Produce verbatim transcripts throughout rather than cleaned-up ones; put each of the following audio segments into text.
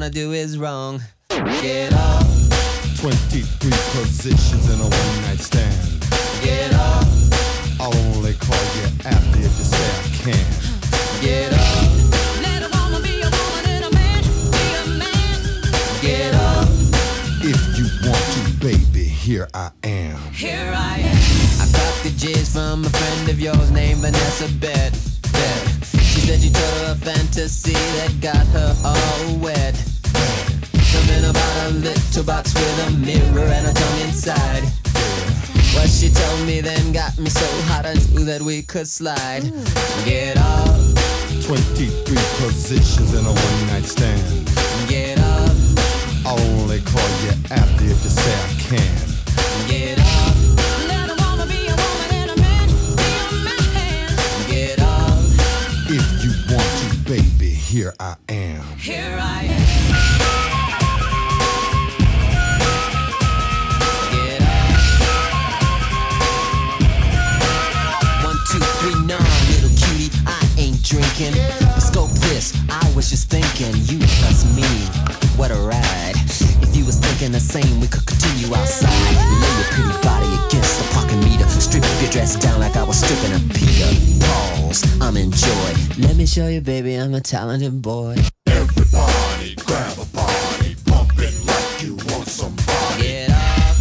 wanna do is wrong. Get up. twenty-three positions in a one-night stand. Get up. I'll only call you after you just say I can. Get up. Let a woman be a woman and a man be a man. Get up. If you want to, baby, here I am. Here I am. I got the jizz from a friend of yours named Vanessa Bet. Bet. She said you told her a fantasy that got her all wet. Something about a little box with a mirror and a tongue inside. What she told me then got me so hot I knew that we could slide. Get up. twenty-three positions in a one-night stand. Get up. I'll only call you after you just say I can. Get up. Let a woman be a woman and a man be a man. Get up. If you want to, baby, here I am. Here I am. Get up. One, two, three, nine, little cutie, I ain't drinking. Scope this, I was just thinking, you plus me, what a ride. If you was thinking the same, we could continue outside. Lay your pretty body against the parking meter. Strip your dress down like I was stripping a Peter. Pause, I'm in joy. Let me show you, baby, I'm a talented boy. Everybody grab a body, pump it like you want somebody. Get up.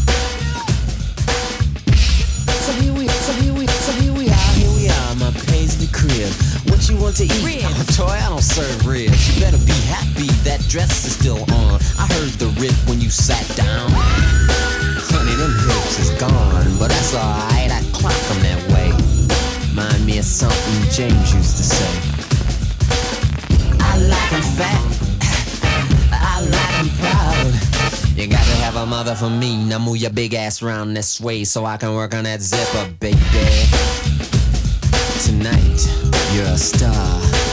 So here we, so here we, so here we are, here we are, my paisley crib. What you want to eat? Ribs. I'm a toy, I don't serve ribs. You better be happy that dress is still on. I heard the rip when you sat down. Honey, them hips is gone, but that's alright, I clock them that way. Mind me of something James used to say. I like 'em fat, I like 'em proud. You gotta have a mother for me. Now move your big ass round this way so I can work on that zipper, baby. Tonight, you're a star.